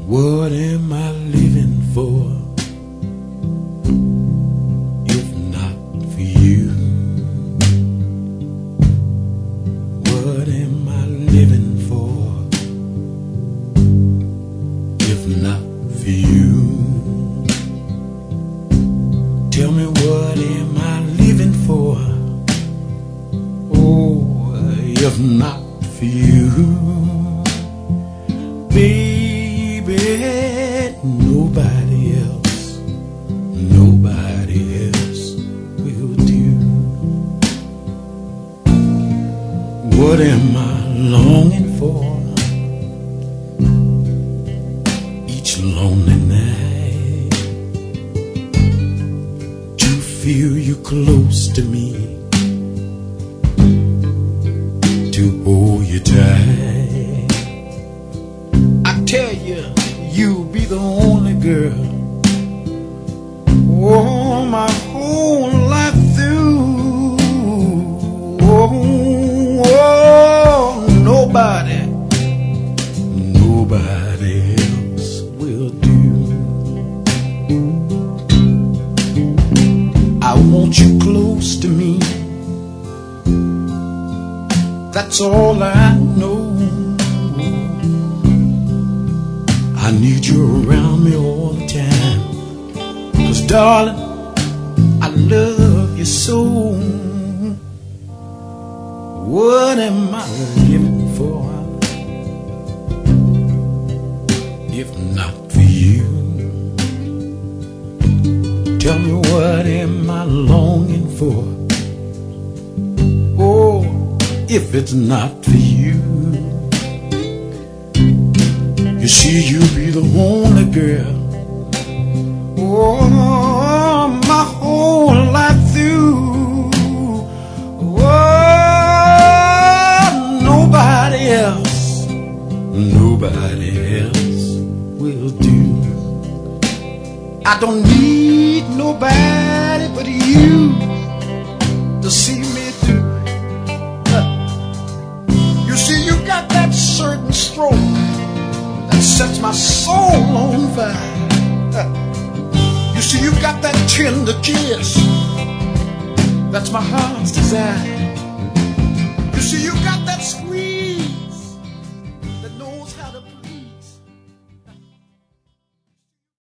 What am I living for if not for you? What am I living for if not for you? Tell me, what am I living for? Oh, if not for you, baby, nobody else will do. What am I longing for each lonely night? To feel you close to me, to hold you tight. I tell you, you'll be the only girl, oh, my whole life through. Oh, nobody else will do. I want you close to me, that's all I know. I need you around me all the time, 'cause darling, I love you so. What am I living for if not for you? Tell me, what am I longing for? Oh, if it's not for you. You see, you'll be the only girl, oh, my whole life through. Oh, nobody else will do. I don't need nobody but you to see me through. You see, you got that certain stroke that sets my soul on fire. You see, you got that tender kiss that's my heart's desire. You see, you got that squeeze